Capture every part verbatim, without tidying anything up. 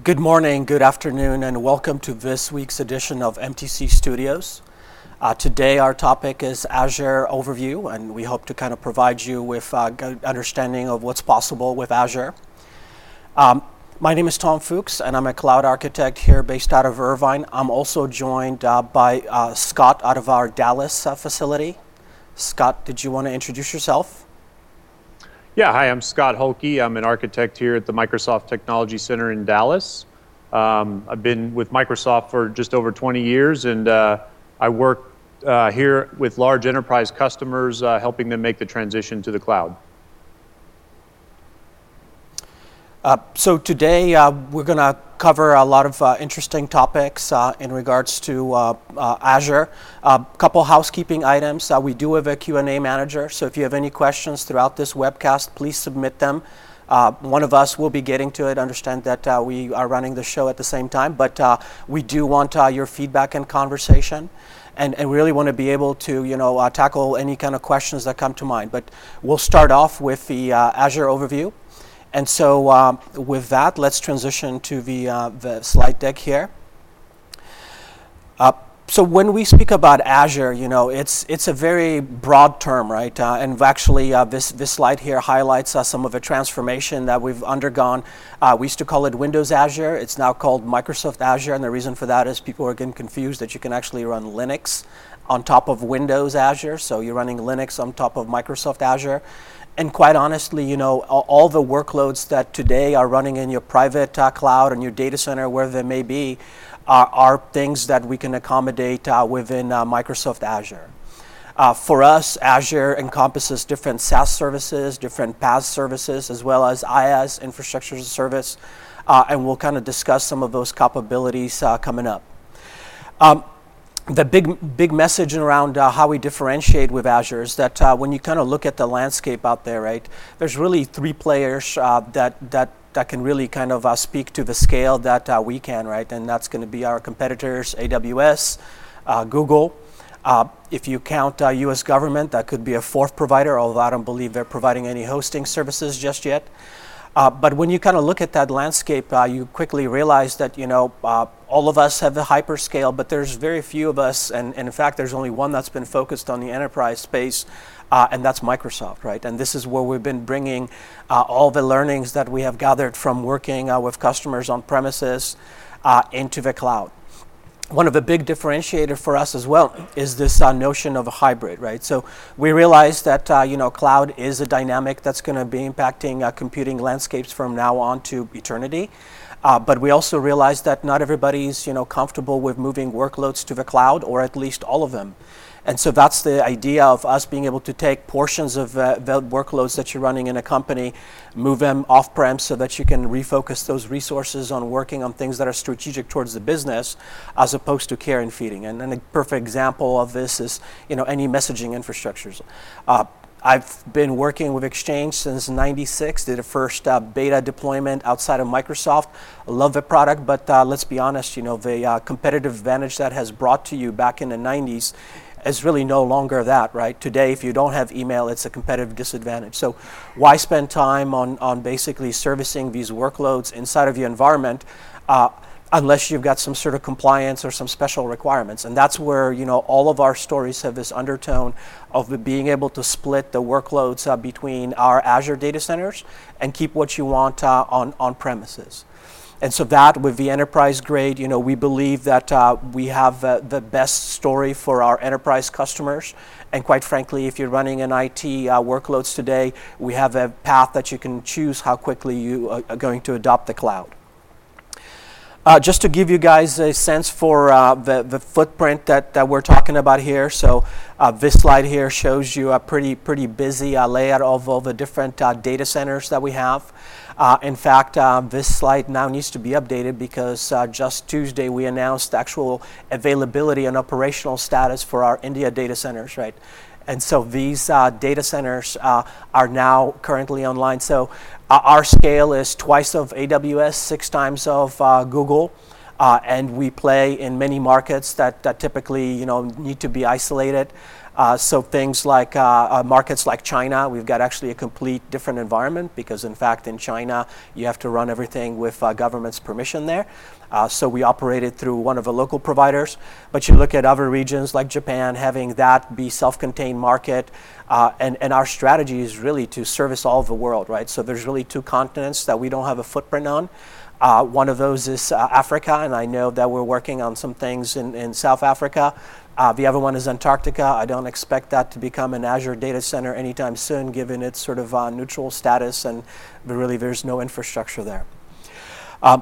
Good morning, good afternoon, and welcome to this week's edition of M T C Studios. Uh, today our topic is Azure Overview, and we hope to kind of provide you with a good understanding of what's possible with Azure. Um, my name is Tom Fuchs, and I'm a cloud architect here based out of Irvine. I'm also joined uh, by uh, Scott out of our Dallas uh, facility. Scott, did you want to introduce yourself? Yeah, hi, I'm Scott Hulke. I'm an architect here at the Microsoft Technology Center in Dallas. Um, I've been with Microsoft for just over twenty years, and uh, I work uh, here with large enterprise customers, uh, helping them make the transition to the cloud. Uh, so today uh, we're going to cover a lot of uh, interesting topics uh, in regards to uh, uh, Azure. A uh, couple housekeeping items. Uh, we do have a Q and A manager, so if you have any questions throughout this webcast, please submit them. Uh, one of us will be getting to it. Understand that uh, we are running the show at the same time, but uh, we do want uh, your feedback and conversation. And, and really want to be able to, you know, uh, tackle any kind of questions that come to mind. But we'll start off with the uh, Azure overview. And so um, with that, let's transition to the, uh, the slide deck here. Uh, so when we speak about Azure, you know, it's, it's a very broad term, right? Uh, and actually, uh, this, this slide here highlights uh, some of the transformation that we've undergone. Uh, we used to call it Windows Azure. It's now called Microsoft Azure. And the reason for that is people are getting confused that you can actually run Linux on top of Windows Azure. So you're running Linux on top of Microsoft Azure. And quite honestly, you know, all, all the workloads that today are running in your private uh, cloud and your data center, where they may be, are, are things that we can accommodate uh, within uh, Microsoft Azure. Uh, for us, Azure encompasses different SaaS services, different PaaS services, as well as IaaS, infrastructure as a service, uh, and we'll kind of discuss some of those capabilities uh, coming up. Um, The big big message around uh, how we differentiate with Azure is that uh, when you kind of look at the landscape out there, right, there's really three players uh, that that that can really kind of uh, speak to the scale that uh, we can, right, and that's going to be our competitors, A W S, uh, Google. Uh, if you count uh, U S government, that could be a fourth provider, although I don't believe they're providing any hosting services just yet. Uh, but when you kind of look at that landscape, uh, you quickly realize that, you know, uh, all of us have the hyperscale, but there's very few of us, and, and in fact, there's only one that's been focused on the enterprise space, uh, and that's Microsoft, right? And this is where we've been bringing uh, all the learnings that we have gathered from working uh, with customers on premises uh, into the cloud. One of the big differentiators for us as well is this uh, notion of a hybrid, right? So we realize that uh, you know, cloud is a dynamic that's going to be impacting uh, computing landscapes from now on to eternity. Uh, but we also realize that not everybody's, you know, comfortable with moving workloads to the cloud, or at least all of them. And so that's the idea of us being able to take portions of uh, the workloads that you're running in a company, move them off-prem so that you can refocus those resources on working on things that are strategic towards the business, as opposed to care and feeding. And, and a perfect example of this is, you know, any messaging infrastructures. Uh, I've been working with Exchange since ninety-six, did a first uh, beta deployment outside of Microsoft. I love the product, but uh, let's be honest, you know, the uh, competitive advantage that has brought to you back in the nineties is really no longer that, right? Today, if you don't have email, it's a competitive disadvantage. So why spend time on, on basically servicing these workloads inside of your environment uh, unless you've got some sort of compliance or some special requirements? And that's where, you know, all of our stories have this undertone of being able to split the workloads uh, between our Azure data centers and keep what you want uh, on, on premises. And so that, with the enterprise grade, you know, we believe that uh, we have uh, the best story for our enterprise customers. And quite frankly, if you're running an I T uh, workloads today, we have a path that you can choose how quickly you uh, are going to adopt the cloud. Uh, just to give you guys a sense for uh, the, the footprint that, that we're talking about here. So uh, this slide here shows you a pretty, pretty busy uh, layout of all the different uh, data centers that we have. Uh, in fact, uh, this slide now needs to be updated because uh, just Tuesday we announced actual availability and operational status for our India data centers, right? And so these uh, data centers uh, are now currently online. So uh, our scale is twice of A W S, six times of uh, Google. Uh, and we play in many markets that, that typically, you know, need to be isolated. Uh, so things like uh, uh, markets like China, we've got actually a complete different environment because in fact in China you have to run everything with uh, government's permission there. Uh, so we operated through one of the local providers. But you look at other regions like Japan, having that be self-contained market, uh, and, and our strategy is really to service all of the world, right? So there's really two continents that we don't have a footprint on. Uh, one of those is uh, Africa, and I know that we're working on some things in, in South Africa. Uh, the other one is Antarctica. I don't expect that to become an Azure data center anytime soon, given its sort of uh, neutral status, and really there's no infrastructure there. Um,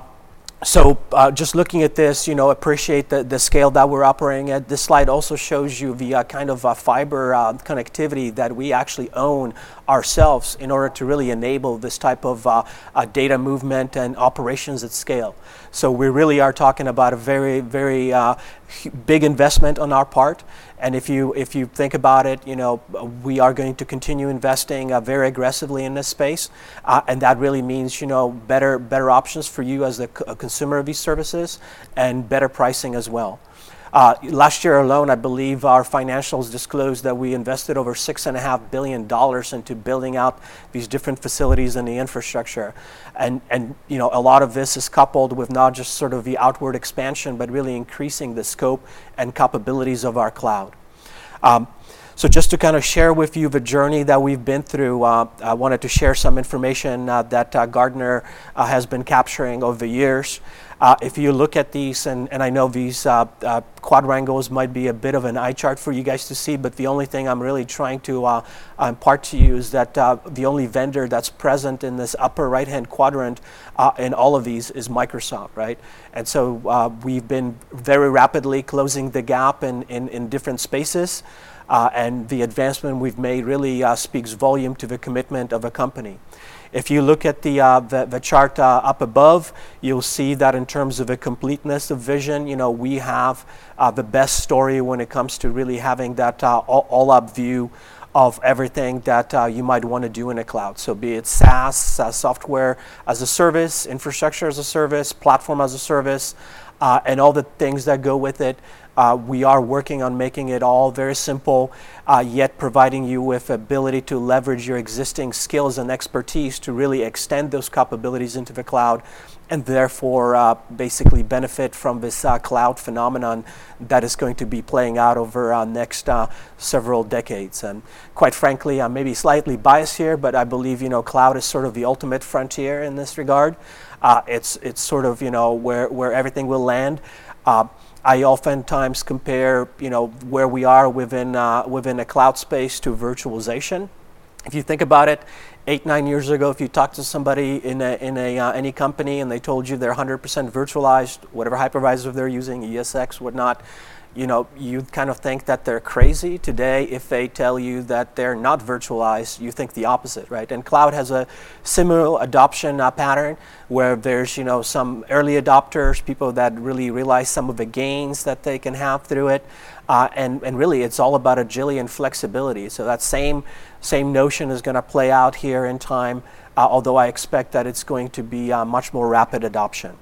So uh, just looking at this, you know, appreciate the, the scale that we're operating at. This slide also shows you the uh, kind of uh, fiber uh, connectivity that we actually own ourselves in order to really enable this type of uh, uh, data movement and operations at scale. So we really are talking about a very, very uh, big investment on our part. And if you if you think about it, you know, we are going to continue investing uh, very aggressively in this space, uh, and that really means, you know, better better options for you as a, c- a consumer of these services, and better pricing as well. Uh, last year alone, I believe our financials disclosed that we invested over six and a half billion dollars into building out these different facilities and the infrastructure, and and you know, a lot of this is coupled with not just sort of the outward expansion, but really increasing the scope and capabilities of our cloud. Um, So just to kind of share with you the journey that we've been through, uh, I wanted to share some information uh, that uh, Gartner uh, has been capturing over the years. Uh, if you look at these, and, and I know these uh, uh, quadrangles might be a bit of an eye chart for you guys to see, but the only thing I'm really trying to uh, impart to you is that uh, the only vendor that's present in this upper right-hand quadrant uh, in all of these is Microsoft, right? And so uh, we've been very rapidly closing the gap in, in, in different spaces. Uh, and the advancement we've made really uh, speaks volume to the commitment of a company. If you look at the uh, the, the chart uh, up above, you'll see that in terms of a completeness of vision, you know, we have uh, the best story when it comes to really having that uh, all, all-up view of everything that uh, you might want to do in a cloud. So be it SaaS, uh, software as a service, infrastructure as a service, platform as a service, uh, and all the things that go with it. Uh, we are working on making it all very simple, uh, yet providing you with ability to leverage your existing skills and expertise to really extend those capabilities into the cloud, and therefore uh, basically benefit from this uh, cloud phenomenon that is going to be playing out over uh, next uh, several decades. And quite frankly, I'm maybe slightly biased here, but I believe, you know, cloud is sort of the ultimate frontier in this regard. Uh, it's it's sort of, you know, where where everything will land. Uh, I oftentimes compare, you know, where we are within uh, within a cloud space to virtualization. If you think about it, eight nine years ago, if you talked to somebody in a, in a uh, any company and they told you they're one hundred percent virtualized, whatever hypervisor they're using, E S X, whatnot, you know, you'd kind of think that they're crazy. Today, if they tell you that they're not virtualized, you think the opposite, right? And cloud has a similar adoption uh, pattern where there's, you know, some early adopters, people that really realize some of the gains that they can have through it. Uh, and, and really, it's all about agility and flexibility. So that same, same notion is going to play out here in time, uh, although I expect that it's going to be uh, much more rapid adoption.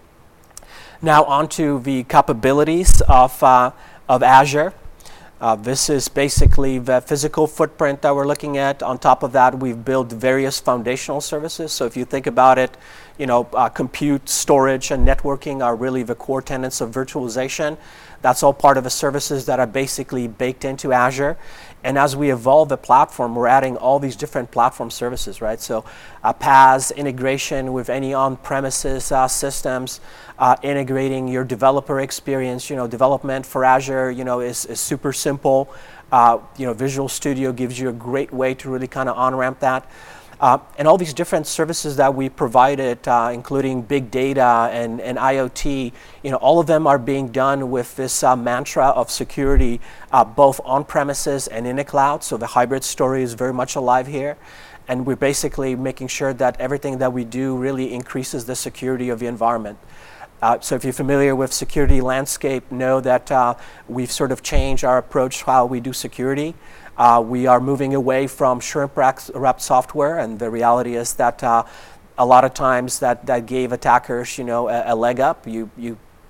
Now onto the capabilities of uh, of Azure. Uh, this is basically the physical footprint that we're looking at. On top of that, we've built various foundational services. So if you think about it, you know, uh, compute, storage, and networking are really the core tenets of virtualization. That's all part of the services that are basically baked into Azure. And as we evolve the platform, we're adding all these different platform services, right? So uh, PaaS, integration with any on-premises uh, systems, uh, integrating your developer experience. You know, development for Azure, you know, is, is super simple. Uh, you know, Visual Studio gives you a great way to really kind of on-ramp that. Uh, and all these different services that we provided, uh, including big data and, and IoT, you know, all of them are being done with this uh, mantra of security, uh, both on-premises and in the cloud. So the hybrid story is very much alive here. And we're basically making sure that everything that we do really increases the security of the environment. Uh, so if you're familiar with security landscape, know that uh, we've sort of changed our approach to how we do security. Uh, we are moving away from shrink-wrapped software, and the reality is that uh, a lot of times that, that gave attackers, you know, a, a leg up. You, you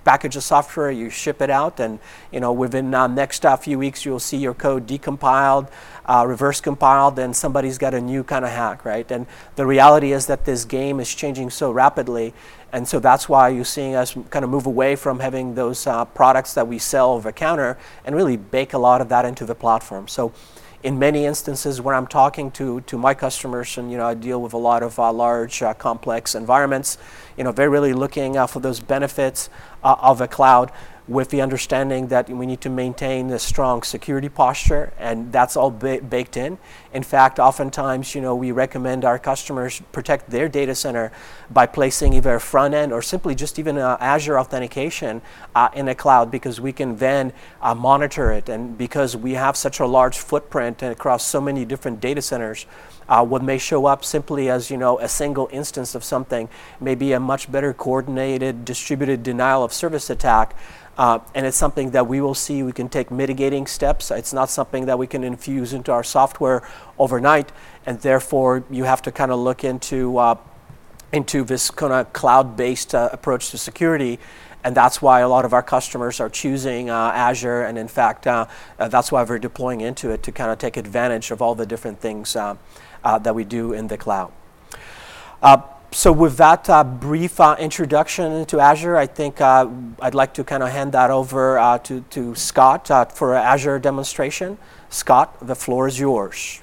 package of software, you ship it out, and you know within the uh, next uh, few weeks you'll see your code decompiled, uh, reverse compiled, and somebody's got a new kind of hack, right? And the reality is that this game is changing so rapidly, and so that's why you're seeing us kind of move away from having those uh, products that we sell over the counter and really bake a lot of that into the platform. So in many instances when I'm talking to, to my customers, and you know I deal with a lot of uh, large uh, complex environments, you know they're really looking uh, for those benefits uh, of a cloud, with the understanding that we need to maintain a strong security posture, and that's all ba baked in. In fact, oftentimes, you know, we recommend our customers protect their data center by placing either a front end or simply just even uh, Azure authentication uh, in a cloud, because we can then uh, monitor it, and because we have such a large footprint across so many different data centers, Uh, what may show up simply as you know a single instance of something may be a much better coordinated, distributed denial of service attack, uh, and it's something that we will see. We can take mitigating steps. It's not something that we can infuse into our software overnight, and therefore you have to kind of look into uh, into this kind of cloud-based uh, approach to security. And that's why a lot of our customers are choosing uh, Azure, and in fact, uh, uh, that's why we're deploying into it to kind of take advantage of all the different things uh, uh, that we do in the cloud. Uh, so with that uh, brief uh, introduction into Azure, I think uh, I'd like to kind of hand that over uh, to, to Scott uh, for an Azure demonstration. Scott, the floor is yours.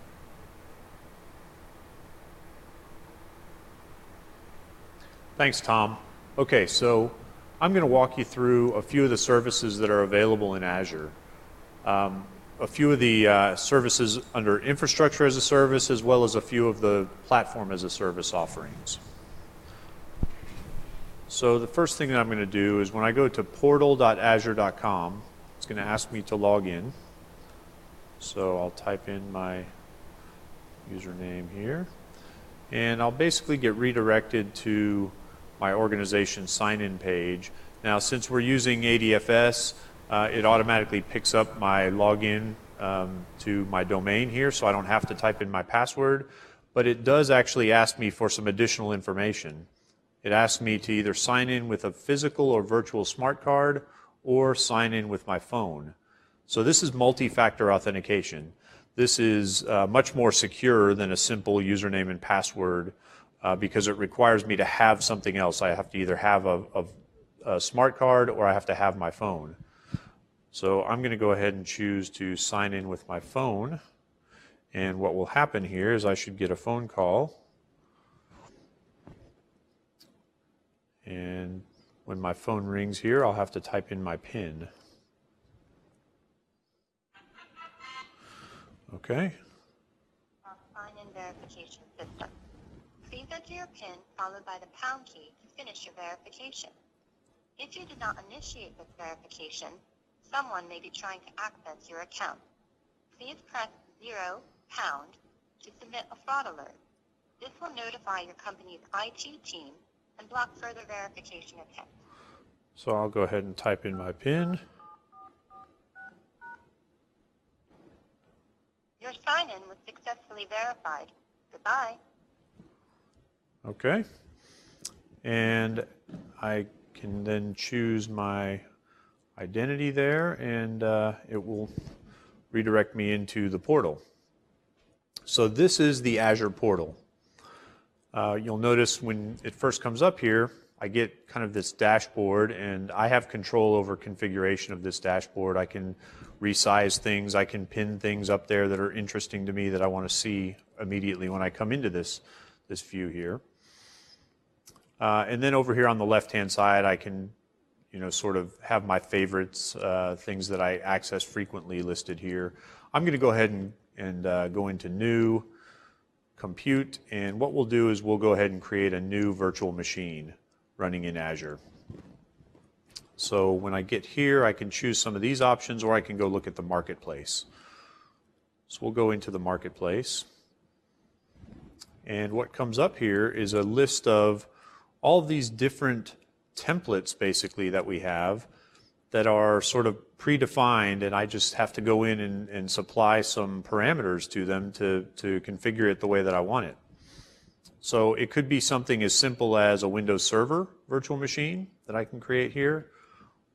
Thanks, Tom. Okay, so I'm going to walk you through a few of the services that are available in Azure. Um, a few of the uh, services under infrastructure as a service, as well as a few of the platform as a service offerings. So the first thing that I'm going to do is when I go to portal dot azure dot com, it's going to ask me to log in. So I'll type in my username here, and I'll basically get redirected to my organization sign-in page. Now, since we're using A D F S, uh, it automatically picks up my login um, to my domain here, so I don't have to type in my password, but it does actually ask me for some additional information. It asks me to either sign in with a physical or virtual smart card, or sign in with my phone. So this is multi-factor authentication. This is uh, much more secure than a simple username and password, Uh, because it requires me to have something else. I have to either have a, a, a smart card or I have to have my phone. So I'm going to go ahead and choose to sign in with my phone. And what will happen here is I should get a phone call. And when my phone rings here, I'll have to type in my PIN. Okay. Sign-in verification system. Please enter your PIN followed by the pound key to finish your verification. If you did not initiate this verification, someone may be trying to access your account. Please press zero pound to submit a fraud alert. This will notify your company's I T team and block further verification attempts. So I'll go ahead and type in my PIN. Your sign-in was successfully verified. Goodbye. Okay, and I can then choose my identity there, and uh, it will redirect me into the portal. So this is the Azure portal. Uh, you'll notice when it first comes up here, I get kind of this dashboard, and I have control over configuration of this dashboard. I can resize things, I can pin things up there that are interesting to me that I want to see immediately when I come into this, this view here. Uh, and then over here on the left-hand side, I can, you know, sort of have my favorites, uh, things that I access frequently listed here. I'm going to go ahead and, and uh, go into New, Compute, and what we'll do is we'll go ahead and create a new virtual machine running in Azure. So when I get here, I can choose some of these options, or I can go look at the marketplace. So we'll go into the marketplace. And what comes up here is a list of all of these different templates basically that we have that are sort of predefined, and I just have to go in and, and supply some parameters to them to, to configure it the way that I want it. So it could be something as simple as a Windows Server virtual machine that I can create here,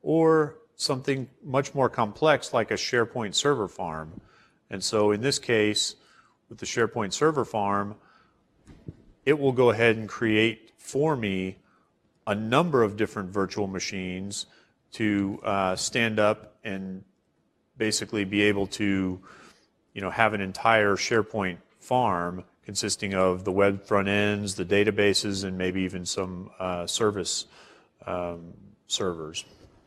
or something much more complex like a SharePoint server farm. And so in this case, with the SharePoint server farm, it will go ahead and create for me a number of different virtual machines to uh, stand up and basically be able to, you know, have an entire SharePoint farm consisting of the web front ends, the databases, and maybe even some uh, service um, servers.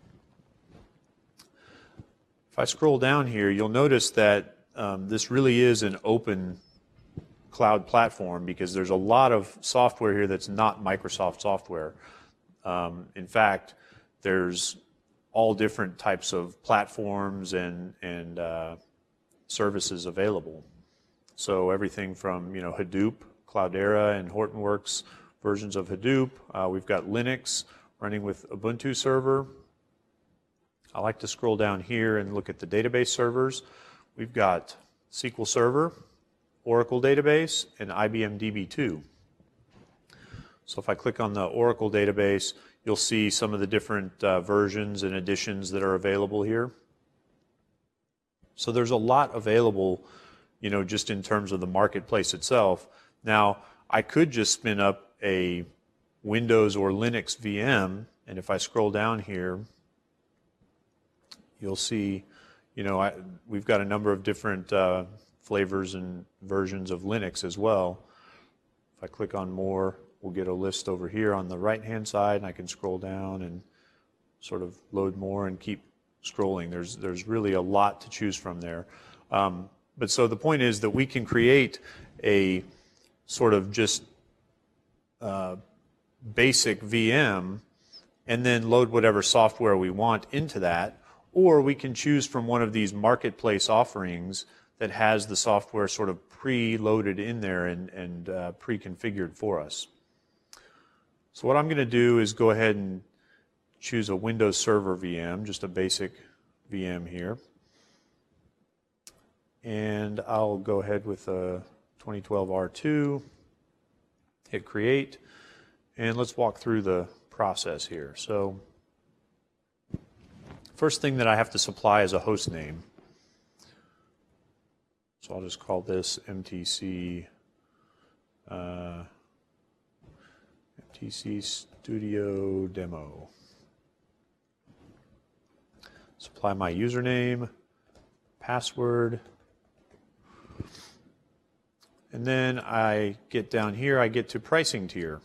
If I scroll down here, you'll notice that um, this really is an open cloud platform because there's a lot of software here that's not Microsoft software. Um, in fact, there's all different types of platforms and, and uh, services available. So everything from, you know, Hadoop, Cloudera, and Hortonworks versions of Hadoop. Uh, we've got Linux running with Ubuntu server. I like to scroll down here and look at the database servers. We've got S Q L Server, Oracle Database, and I B M D B two. So if I click on the Oracle database, you'll see some of the different uh, versions and editions that are available here. So there's a lot available, you know, just in terms of the marketplace itself. Now, I could just spin up a Windows or Linux V M, and if I scroll down here, you'll see, you know, I, we've got a number of different uh, flavors and versions of Linux as well. If I click on more, we'll get a list over here on the right-hand side, and I can scroll down and sort of load more and keep scrolling. There's, there's really a lot to choose from there. Um, but so the point is that we can create a sort of just uh, basic V M and then load whatever software we want into that, or we can choose from one of these marketplace offerings that has the software sort of pre-loaded in there and, and uh, pre-configured for us. So what I'm going to do is go ahead and choose a Windows Server V M, just a basic V M here. And I'll go ahead with a twenty twelve R two, hit create, and let's walk through the process here. So first thing that I have to supply is a host name. So I'll just call this M T C uh, M T C Studio Demo. Supply my username, password, and then I get down here, I get to pricing tier.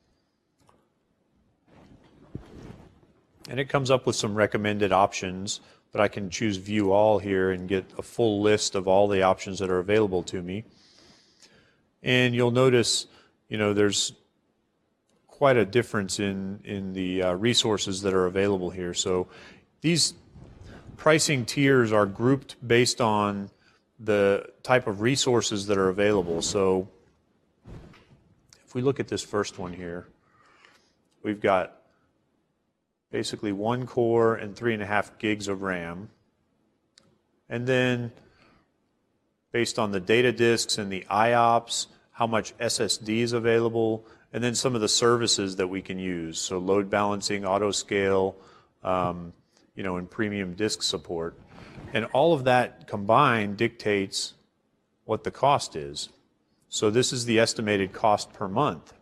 And it comes up with some recommended options, but I can choose view all here and get a full list of all the options that are available to me. And you'll notice, you know, there's quite a difference in, in the uh, resources that are available here. So these pricing tiers are grouped based on the type of resources that are available. So if we look at this first one here, we've got basically one core and three and a half gigs of RAM. And then based on the data disks and the I O P S, how much S S D is available, and then some of the services that we can use. So load balancing, auto scale, um, you know, and premium disk support. And all of that combined dictates what the cost is. So this is the estimated cost per month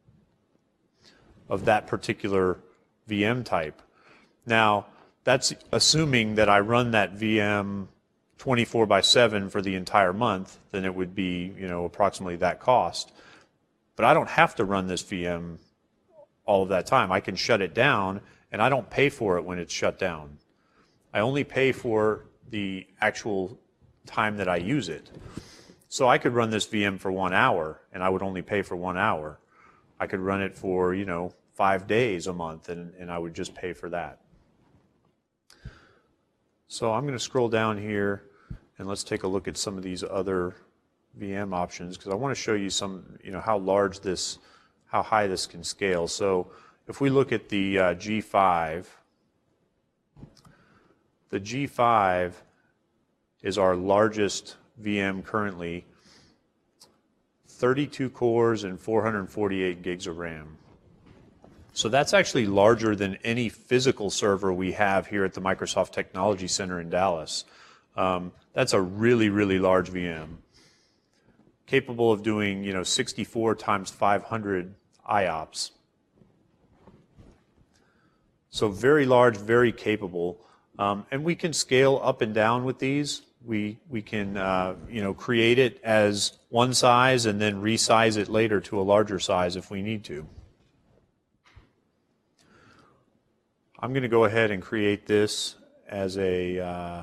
of that particular V M type. Now, that's assuming that I run that V M twenty-four by seven for the entire month, then it would be, you know, approximately that cost. But I don't have to run this V M all of that time. I can shut it down, and I don't pay for it when it's shut down. I only pay for the actual time that I use it. So I could run this V M for one hour, and I would only pay for one hour. I could run it for, you know, five days a month, and, and I would just pay for that. So I'm going to scroll down here, and let's take a look at some of these other V M options, because I want to show you some, you know, how large this, how high this can scale. So if we look at the uh, G five, the G five is our largest V M currently, thirty-two cores and four hundred forty-eight gigs of RAM. So that's actually larger than any physical server we have here at the Microsoft Technology Center in Dallas. Um, that's a really, really large V M, capable of doing, you know, sixty-four times five hundred I O P S. So very large, very capable, um, and we can scale up and down with these. We we can uh, you know, create it as one size and then resize it later to a larger size if we need to. I'm going to go ahead and create this as a uh,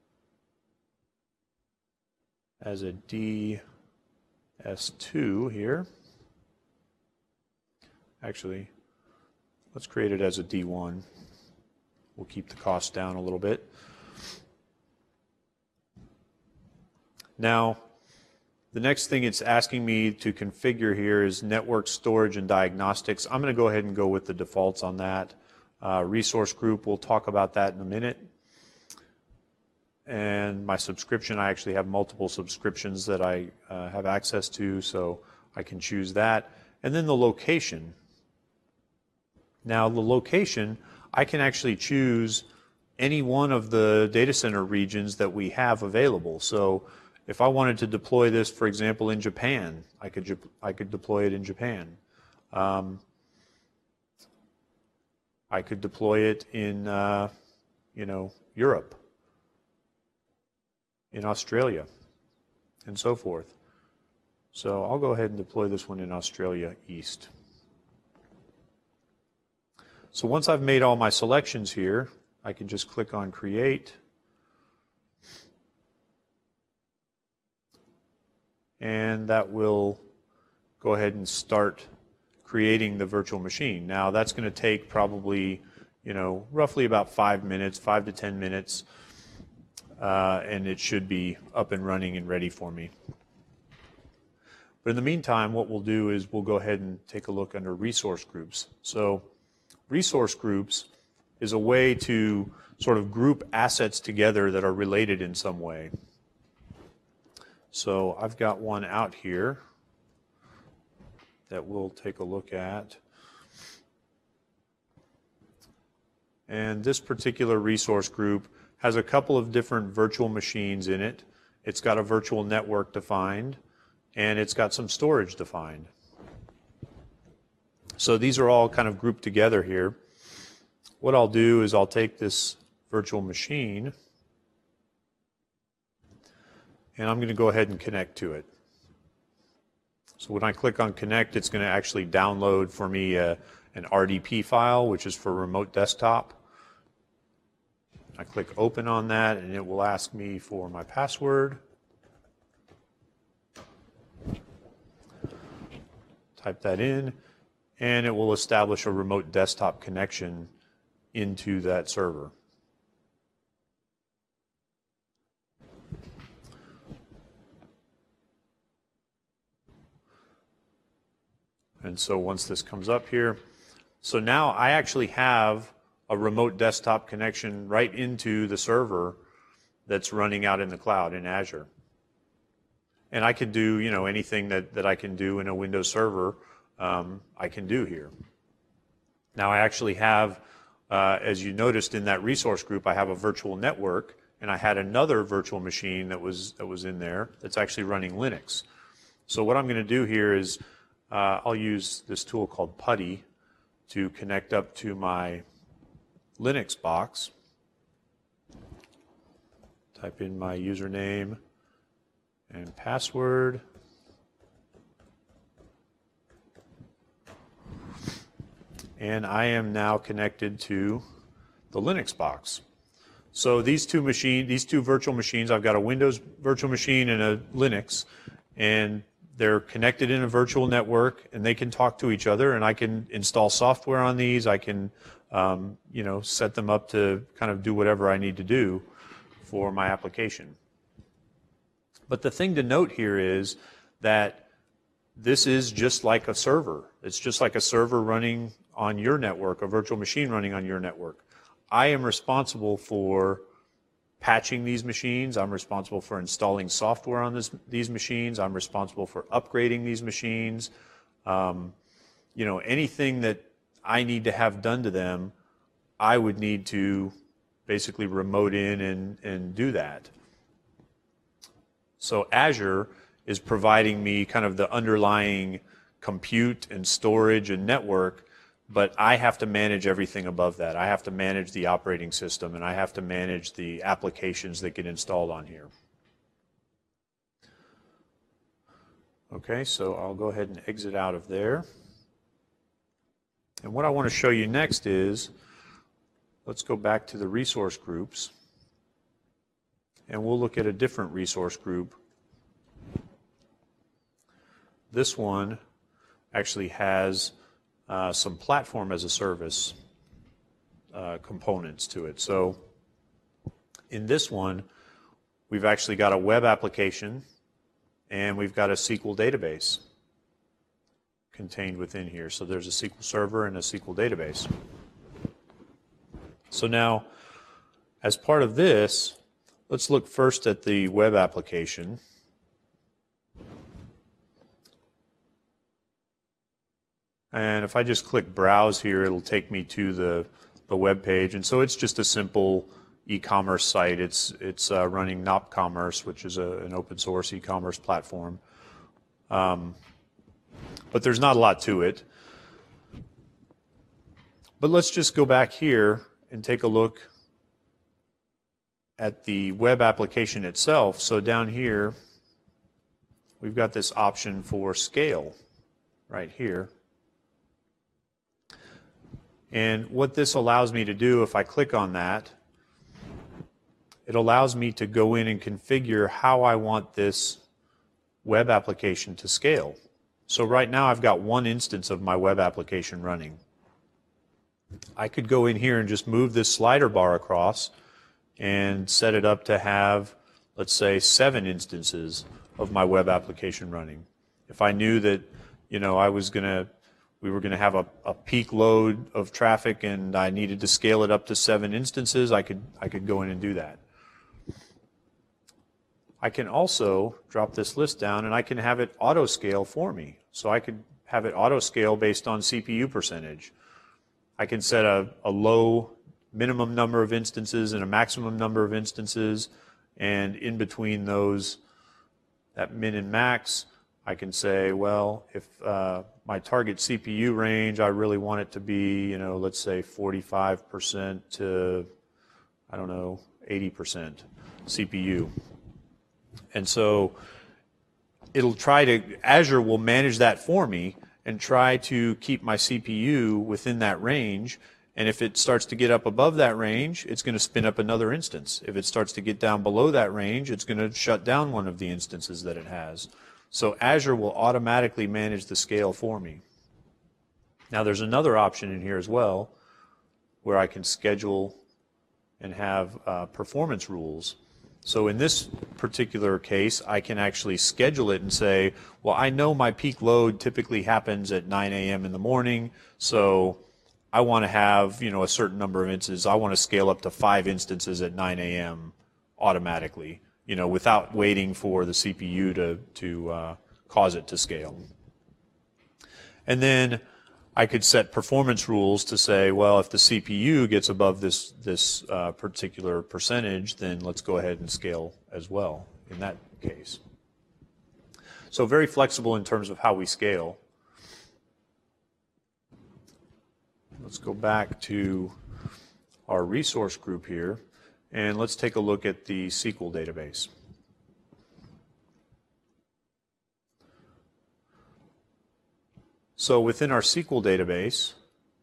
as a D S two here. Actually, let's create it as a D one. We'll keep the cost down a little bit. Now, the next thing it's asking me to configure here is network storage and diagnostics. I'm going to go ahead and go with the defaults on that. Uh, resource group, we'll talk about that in a minute. And my subscription, I actually have multiple subscriptions that I uh, have access to, so I can choose that. And then the location. Now, the location, I can actually choose any one of the data center regions that we have available. So if I wanted to deploy this, for example, in Japan, I could, I could deploy it in Japan. Um, I could deploy it in, uh, you know, Europe, in Australia, and so forth. So I'll go ahead and deploy this one in Australia East. So once I've made all my selections here, I can just click on Create. And that will go ahead and start creating the virtual machine. Now that's going to take probably, you know, roughly about five minutes, five to ten minutes, uh, and it should be up and running and ready for me. But in the meantime, what we'll do is we'll go ahead and take a look under resource groups. So resource groups is a way to sort of group assets together that are related in some way. So I've got one out here that we'll take a look at. And this particular resource group has a couple of different virtual machines in it. It's got a virtual network defined, and it's got some storage defined. So these are all kind of grouped together here. What I'll do is I'll take this virtual machine, and I'm going to go ahead and connect to it. So when I click on connect, it's going to actually download for me uh, an R D P file, which is for remote desktop. I click open on that, and it will ask me for my password. Type that in, and it will establish a remote desktop connection into that server. And so once this comes up here, so now I actually have a remote desktop connection right into the server that's running out in the cloud in Azure. And I can do, you know, anything that, that I can do in a Windows server, um, I can do here. Now I actually have, uh, as you noticed in that resource group, I have a virtual network, and I had another virtual machine that was, that was in there that's actually running Linux. So what I'm going to do here is Uh, I'll use this tool called PuTTY to connect up to my Linux box. Type in my username and password. And I am now connected to the Linux box. So these two machine, these two virtual machines, I've got a Windows virtual machine and a Linux, and they're connected in a virtual network, and they can talk to each other, and I can install software on these. I can um, you know, set them up to kind of do whatever I need to do for my application. But the thing to note here is that this is just like a server. It's just like a server running on your network, a virtual machine running on your network. I am responsible for patching these machines. I'm responsible for installing software on this, these machines. I'm responsible for upgrading these machines. Um, you know, anything that I need to have done to them, I would need to basically remote in and, and do that. So Azure is providing me kind of the underlying compute and storage and network, but I have to manage everything above that. I have to manage the operating system, and I have to manage the applications that get installed on here. Okay, so I'll go ahead and exit out of there. And what I want to show you next is, let's go back to the resource groups, and we'll look at a different resource group. This one actually has uh, some platform as a service uh, components to it. So in this one, we've actually got a web application and we've got a S Q L database contained within here. So there's a S Q L server and a S Q L database. So now, as part of this, let's look first at the web application. And if I just click Browse here, it'll take me to the, the web page. And so it's just a simple e-commerce site. It's, it's uh, running NopCommerce, which is a, an open source e-commerce platform. Um, but there's not a lot to it. But let's just go back here and take a look at the web application itself. So down here, we've got this option for scale right here. And what this allows me to do, if I click on that, it allows me to go in and configure how I want this web application to scale. So right now I've got one instance of my web application running. I could go in here and just move this slider bar across and set it up to have, let's say, seven instances of my web application running. If I knew that, you know, I was going to we were going to have a, a peak load of traffic and I needed to scale it up to seven instances, I could, I could go in and do that. I can also drop this list down and I can have it auto scale for me. So I could have it auto scale based on C P U percentage. I can set a, a low minimum number of instances and a maximum number of instances, and in between those, that min and max, I can say, well, if uh, my target C P U range, I really want it to be, you know, let's say forty-five percent to, I don't know, eighty percent C P U. And so it'll try to, Azure will manage that for me and try to keep my C P U within that range. And if it starts to get up above that range, it's going to spin up another instance. If it starts to get down below that range, it's going to shut down one of the instances that it has. So Azure will automatically manage the scale for me. Now there's another option in here as well where I can schedule and have uh, performance rules. So in this particular case, I can actually schedule it and say, well, I know my peak load typically happens at nine A M in the morning, so I want to have, you know, a certain number of instances. I want to scale up to five instances at nine A M automatically, you know, without waiting for the C P U to, to uh, cause it to scale. And then I could set performance rules to say, well, if the C P U gets above this, this uh, particular percentage, then let's go ahead and scale as well in that case. So very flexible in terms of how we scale. Let's go back to our resource group here, and let's take a look at the S Q L database. So within our S Q L database,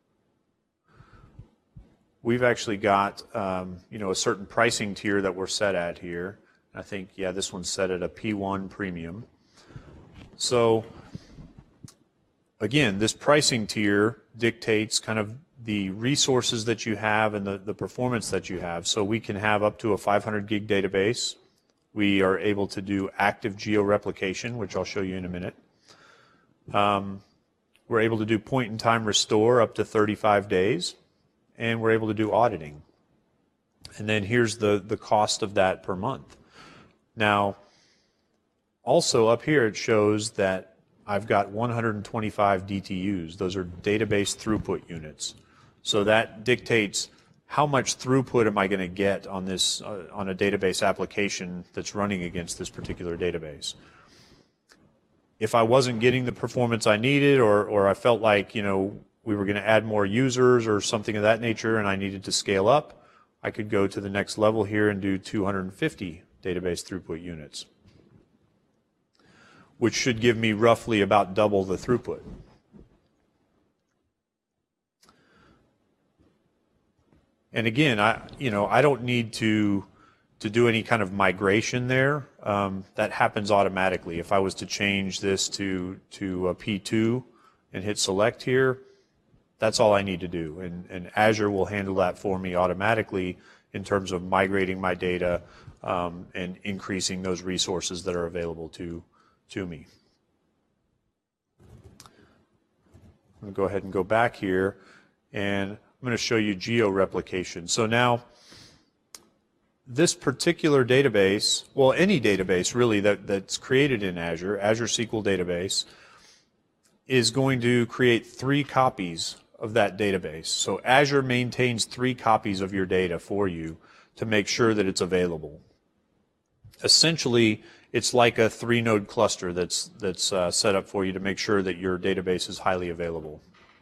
we've actually got um, you know, a certain pricing tier that we're set at here. I think, yeah, this one's set at a P one premium. So again, this pricing tier dictates kind of the resources that you have and the, the performance that you have. So we can have up to a five hundred gig database. We are able to do active georeplication, which I'll show you in a minute. Um, we're able to do point-in-time restore up to thirty-five days, and we're able to do auditing. And then here's the, the cost of that per month. Now, also up here it shows that I've got one hundred twenty-five D T Us. Those are database throughput units. So that dictates how much throughput am I going to get on this uh, on a database application that's running against this particular database. If I wasn't getting the performance I needed, or or I felt like, you know, we were going to add more users or something of that nature and I needed to scale up, I could go to the next level here and do two hundred fifty database throughput units, which should give me roughly about double the throughput. And again, I you know I don't need to to do any kind of migration there. Um, that happens automatically. If I was to change this to to a P two and hit select here, that's all I need to do, and and Azure will handle that for me automatically in terms of migrating my data um, and increasing those resources that are available to to me. I'm going to go ahead and go back here, and I'm going to show you geo-replication. So now, this particular database, well, any database really that, that's created in Azure, Azure S Q L database, is going to create three copies of that database. So Azure maintains three copies of your data for you to make sure that it's available. Essentially, it's like a three-node cluster that's, that's uh, set up for you to make sure that your database is highly available.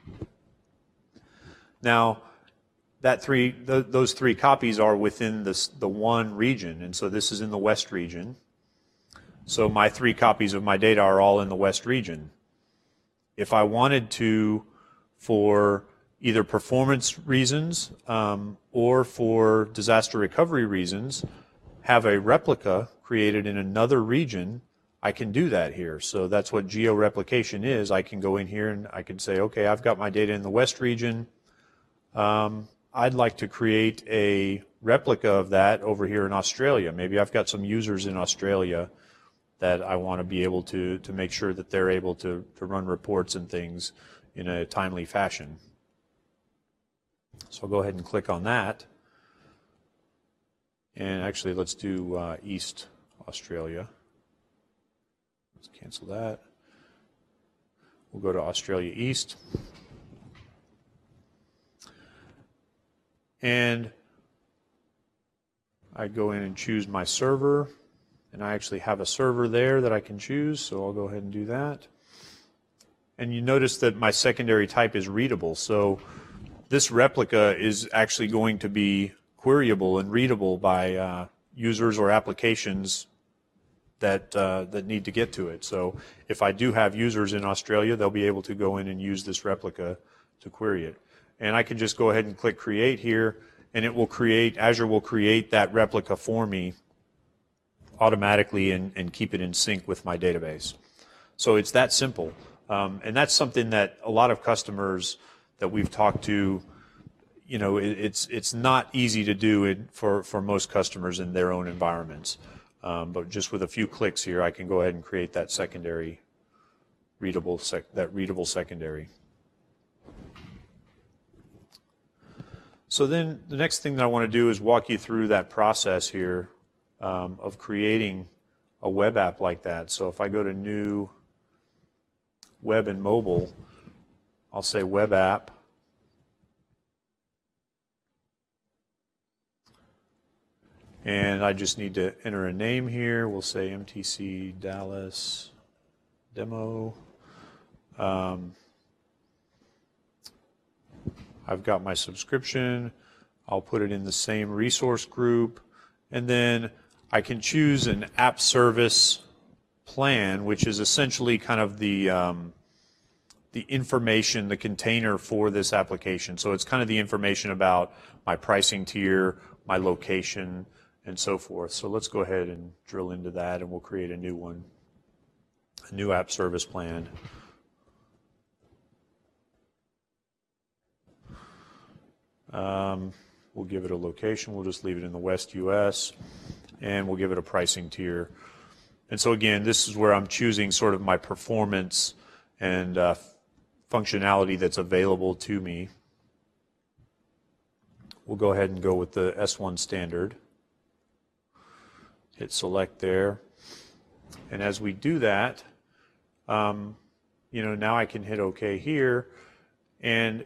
Now, that three, th those three copies are within this, the one region, and so this is in the West region. So my three copies of my data are all in the West region. If I wanted to, for either performance reasons um, or for disaster recovery reasons, have a replica created in another region, I can do that here. So that's what geo-replication is. I can go in here and I can say, okay, I've got my data in the West region. Um, I'd like to create a replica of that over here in Australia. Maybe I've got some users in Australia that I want to be able to, to make sure that they're able to, to run reports and things in a timely fashion. So I'll go ahead and click on that. And actually, let's do uh, East Australia. Let's cancel that. We'll go to Australia East. And I go in and choose my server. And I actually have a server there that I can choose, so I'll go ahead and do that. And you notice that my secondary type is readable. So this replica is actually going to be queryable and readable by uh, users or applications that, uh, that need to get to it. So if I do have users in Australia, they'll be able to go in and use this replica to query it. And I can just go ahead and click Create here, and it will create, Azure will create that replica for me automatically and, and keep it in sync with my database. So it's that simple. Um, and that's something that a lot of customers that we've talked to, you know, it, it's it's not easy to do it for, for most customers in their own environments. Um, but just with a few clicks here, I can go ahead and create that secondary readable sec that readable secondary. So then the next thing that I want to do is walk you through that process here um, of creating a web app like that. So if I go to New, Web and Mobile, I'll say Web App. And I just need to enter a name here. We'll say M T C Dallas Demo. Um, I've got my subscription. I'll put it in the same resource group. And then I can choose an app service plan, which is essentially kind of the, um, the information, the container for this application. So it's kind of the information about my pricing tier, my location, and so forth. So let's go ahead and drill into that, and we'll create a new one, a new app service plan. Um, we'll give it a location. We'll just leave it in the West U S, and we'll give it a pricing tier. And so again, this is where I'm choosing sort of my performance and uh, functionality that's available to me. We'll go ahead and go with the S one standard. Hit select there. And as we do that, um, you know, now I can hit OK here and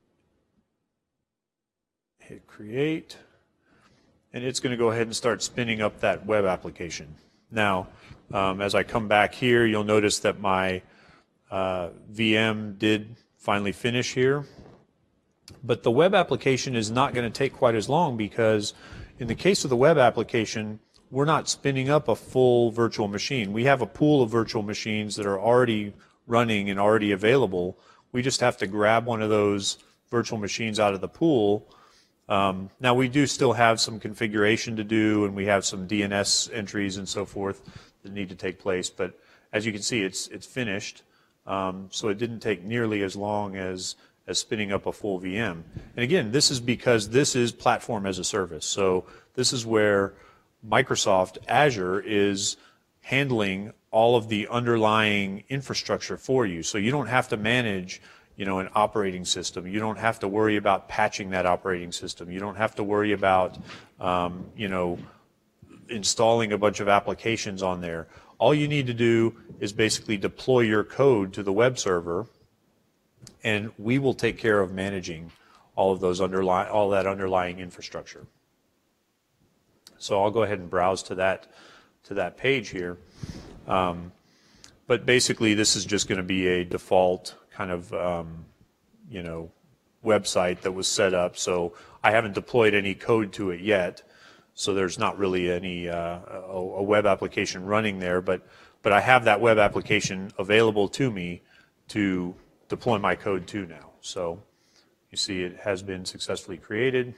hit create. And it's going to go ahead and start spinning up that web application. Now, um, as I come back here, you'll notice that my uh, V M did finally finish here. But the web application is not going to take quite as long, because in the case of the web application, we're not spinning up a full virtual machine. We have a pool of virtual machines that are already running and already available. We just have to grab one of those virtual machines out of the pool. Um, now, we do still have some configuration to do, and we have some D N S entries and so forth that need to take place. But as you can see, it's it's finished. Um, so it didn't take nearly as long as as spinning up a full V M. And again, this is because this is platform as a service. So this is where Microsoft Azure is handling all of the underlying infrastructure for you. So you don't have to manage, you know, an operating system. You don't have to worry about patching that operating system. You don't have to worry about, um, you know, installing a bunch of applications on there. All you need to do is basically deploy your code to the web server, and we will take care of managing all of those underlying, all that underlying infrastructure. So I'll go ahead and browse to that to that page here. Um, but basically, this is just going to be a default kind of um, you know, website that was set up. So I haven't deployed any code to it yet. So there's not really any uh, a, a web application running there. But but I have that web application available to me to deploy my code to now. So you see it has been successfully created.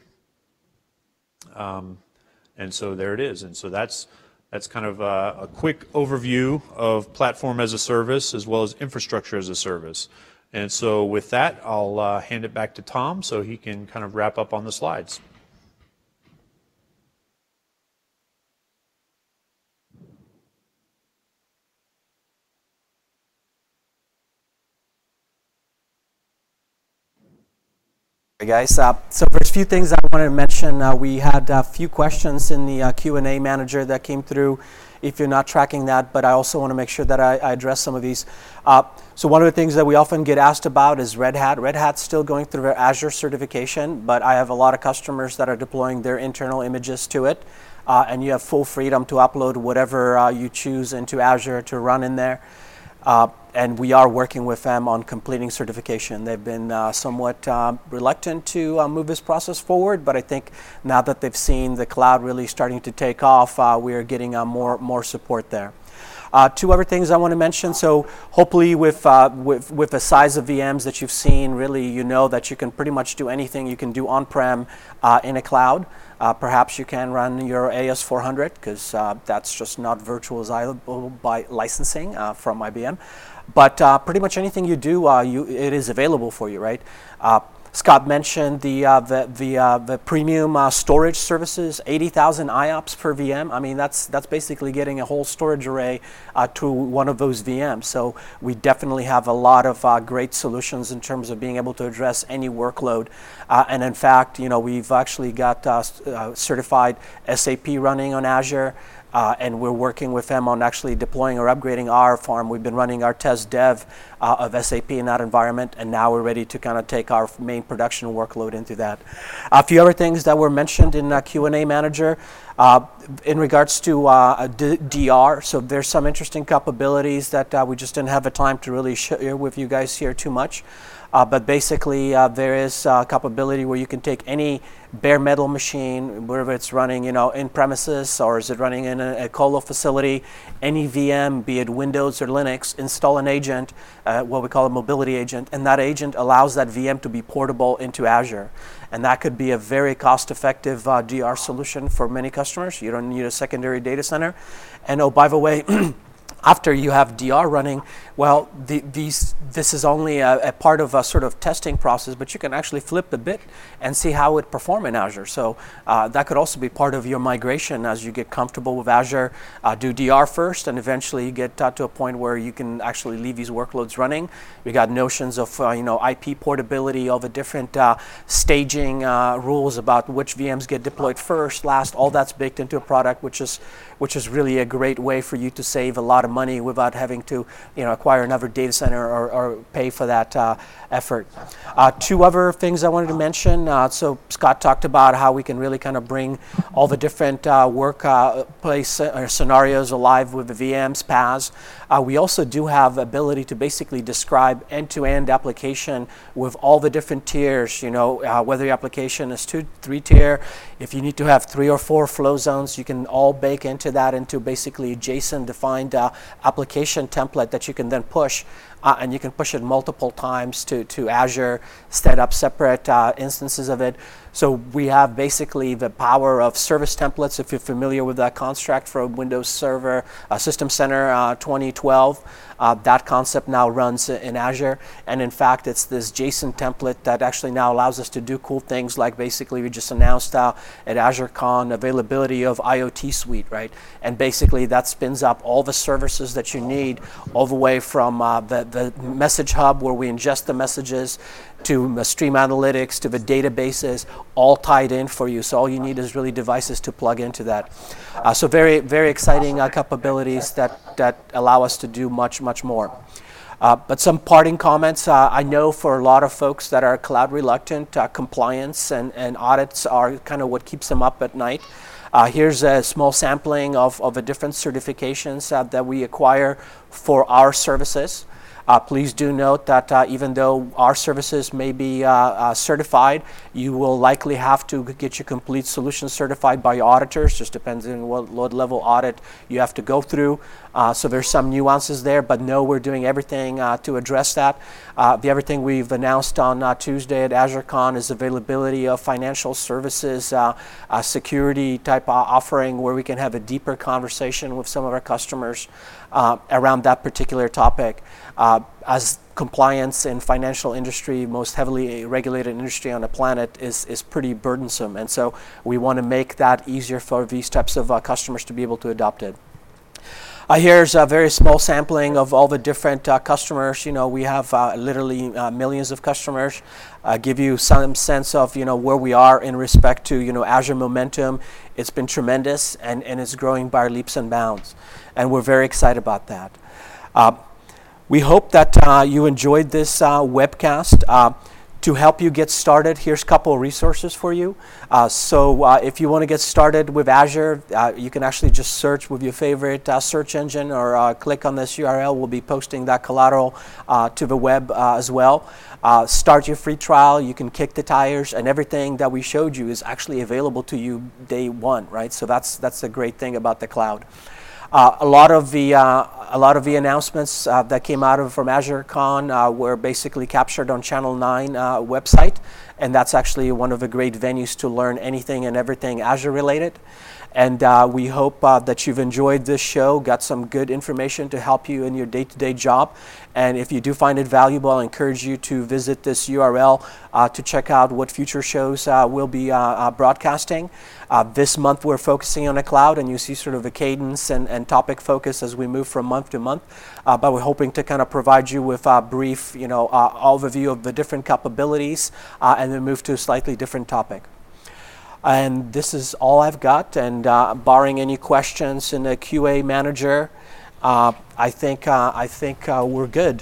Um, and so there it is. And so that's that's kind of a, a quick overview of platform as a service as well as infrastructure as a service. And so with that, I'll uh, hand it back to Tom so he can kind of wrap up on the slides. Hey guys, uh, so there's a few things I wanted to mention. Uh, we had a few questions in the uh, Q and A manager that came through, if you're not tracking that, but I also want to make sure that I, I address some of these. Uh, so one of the things that we often get asked about is Red Hat. Red Hat's still going through their Azure certification, but I have a lot of customers that are deploying their internal images to it, uh, and you have full freedom to upload whatever uh, you choose into Azure to run in there. Uh, and we are working with them on completing certification. They've been uh, somewhat uh, reluctant to uh, move this process forward, but I think now that they've seen the cloud really starting to take off, uh, we are getting uh, more more support there. Uh, two other things I want to mention. So hopefully with, uh, with, with the size of V Ms that you've seen, really you know that you can pretty much do anything you can do on-prem uh, in a cloud. Uh, perhaps you can run your A S four hundred, because uh, that's just not virtualizable by licensing uh, from I B M. But uh, pretty much anything you do, uh, you, it is available for you, right? Uh, Scott mentioned the uh, the the, uh, the premium uh, storage services, eighty thousand I O P S per V M. I mean, that's that's basically getting a whole storage array uh, to one of those V Ms. So we definitely have a lot of uh, great solutions in terms of being able to address any workload. Uh, and in fact, you know, we've actually got uh, uh, certified S A P running on Azure. Uh, and we're working with them on actually deploying or upgrading our farm. We've been running our test dev uh, of S A P in that environment, and now we're ready to kind of take our main production workload into that. A few other things that were mentioned in uh, Q and A Manager uh, in regards to uh, D R. So there's some interesting capabilities that uh, we just didn't have the time to really share with you guys here too much. Uh, but basically, uh, there is a capability where you can take any bare metal machine, whether it's running, you know, in premises or is it running in a, a colo facility, any V M, be it Windows or Linux, install an agent, uh, what we call a mobility agent, and that agent allows that V M to be portable into Azure. And that could be a very cost-effective uh, D R solution for many customers. You don't need a secondary data center. And oh, by the way, after you have D R running, well, the, these, this is only a, a part of a sort of testing process, but you can actually flip the bit and see how it performs in Azure. So uh, that could also be part of your migration as you get comfortable with Azure. Uh, do D R first, and eventually you get uh, to a point where you can actually leave these workloads running. We got notions of uh, you know, I P portability, all the different uh, staging uh, rules about which V Ms get deployed first, last. All that's baked into a product, which is which is really a great way for you to save a lot of of money without having to, you know, acquire another data center or, or pay for that uh, effort. Uh, two other things I wanted to mention. Uh, so Scott talked about how we can really kind of bring all the different uh, workplace uh, scenarios alive with the V Ms, P A S. Uh, we also do have the ability to basically describe end-to-end application with all the different tiers, you know, uh, whether your application is two, three tier, if you need to have three or four flow zones, you can all bake into that into basically JSON defined uh, application template that you can then push. Uh, and you can push it multiple times to, to Azure, set up separate uh, instances of it. So we have basically the power of service templates, if you're familiar with that construct from Windows Server uh, System Center uh, twenty twelve. Uh, that concept now runs in Azure. And in fact, it's this JSON template that actually now allows us to do cool things like basically we just announced uh, at AzureCon availability of IoT Suite, right? And basically that spins up all the services that you need all the way from uh, the, the message hub where we ingest the messages to the stream analytics, to the databases, all tied in for you. So all you need is really devices to plug into that. Uh, so very, very exciting uh, capabilities that, that allow us to do much, much more. Uh, but some parting comments. Uh, I know for a lot of folks that are cloud reluctant, uh, compliance and, and audits are kind of what keeps them up at night. Uh, here's a small sampling of, of the different certifications uh, that we acquire for our services. Uh, please do note that uh, even though our services may be uh, uh, certified, you will likely have to get your complete solution certified by your auditors. Just depends on what, what level audit you have to go through. Uh, so there's some nuances there, but no, we're doing everything uh, to address that. Uh, the other thing we've announced on uh, Tuesday at AzureCon is availability of financial services, uh, uh, security type uh, offering where we can have a deeper conversation with some of our customers uh, around that particular topic. Uh, as compliance in financial industry, most heavily regulated industry on the planet, is, is pretty burdensome. And so we want to make that easier for these types of uh, customers to be able to adopt it. Uh, here's a very small sampling of all the different uh, customers. You know, we have uh, literally uh, millions of customers. Uh, give you some sense of, you know, where we are in respect to, you know, Azure momentum. It's been tremendous, and, and it's growing by leaps and bounds. And we're very excited about that. Uh, we hope that uh, you enjoyed this uh, webcast. Uh, To help you get started, here's a couple of resources for you. Uh, so uh, if you want to get started with Azure, uh, you can actually just search with your favorite uh, search engine or uh, click on this U R L. We'll be posting that collateral uh, to the web uh, as well. Uh, start your free trial. You can kick the tires, and everything that we showed you is actually available to you day one, right? So that's, that's the great thing about the cloud. Uh, a lot of the uh, a lot of the announcements uh, that came out of from AzureCon uh, were basically captured on Channel nine uh, website, and that's actually one of the great venues to learn anything and everything Azure related. And uh, we hope uh, that you've enjoyed this show, got some good information to help you in your day-to-day job. And if you do find it valuable, I encourage you to visit this U R L uh, to check out what future shows uh, we'll be uh, uh, broadcasting. Uh, this month we're focusing on the cloud, and you see sort of a cadence and, and topic focus as we move from month to month. Uh, but we're hoping to kind of provide you with a brief, you know, uh, overview of the different capabilities uh, and then move to a slightly different topic. And this is all I've got, and uh, barring any questions in the Q A manager, uh, I think, uh, I think uh, we're good.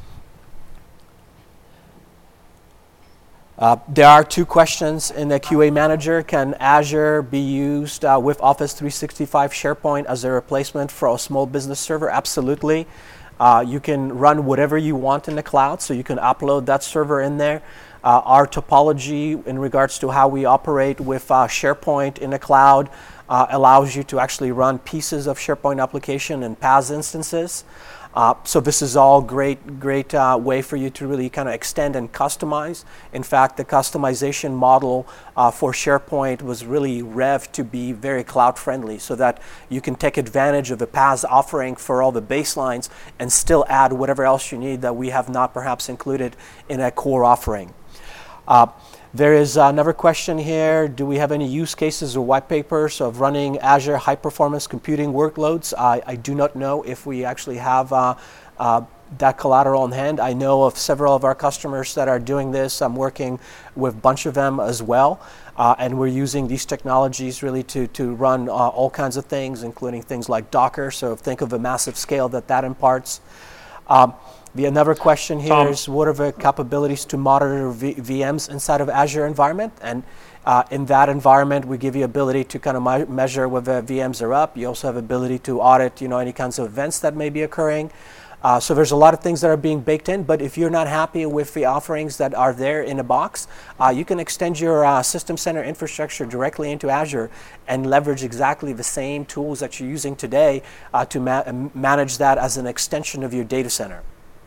Uh, there are two questions in the Q A manager. Can Azure be used uh, with Office three sixty-five SharePoint as a replacement for a small business server? Absolutely. Uh, you can run whatever you want in the cloud, so you can upload that server in there. Uh, our topology in regards to how we operate with uh, SharePoint in the cloud uh, allows you to actually run pieces of SharePoint application in P A S instances. Uh, so this is all great, great uh, way for you to really kind of extend and customize. In fact, the customization model uh, for SharePoint was really revved to be very cloud friendly, so that you can take advantage of the P A S offering for all the baselines and still add whatever else you need that we have not perhaps included in a core offering. Uh, there is another question here. Do we have any use cases or white papers of running Azure high performance computing workloads? I, I do not know if we actually have uh, uh, that collateral in hand. I know of several of our customers that are doing this. I'm working with a bunch of them as well. Uh, and we're using these technologies really to, to run uh, all kinds of things, including things like Docker. So think of a massive scale that that imparts. Um, the another question here Tom. is, what are the capabilities to monitor v VMs inside of Azure environment? And uh, in that environment, we give you ability to kind of me measure whether V Ms are up. You also have ability to audit, you know, any kinds of events that may be occurring. Uh, so there's a lot of things that are being baked in, but if you're not happy with the offerings that are there in a box, uh, you can extend your uh, System Center infrastructure directly into Azure and leverage exactly the same tools that you're using today uh, to ma manage that as an extension of your data center.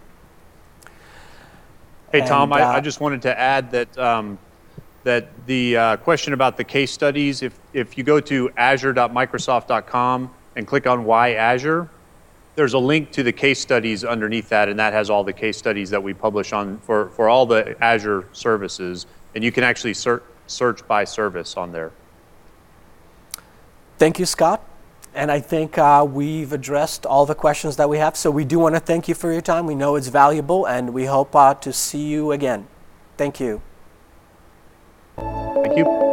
Hey, Tom, And, uh, I, I just wanted to add that um, that the uh, question about the case studies, if, if you go to azure dot microsoft dot com and click on Why Azure, there's a link to the case studies underneath that, and that has all the case studies that we publish on for, for all the Azure services, and you can actually search, search by service on there. Thank you, Scott. And I think uh, we've addressed all the questions that we have. So we do want to thank you for your time. We know it's valuable, and we hope uh, to see you again. Thank you. Thank you.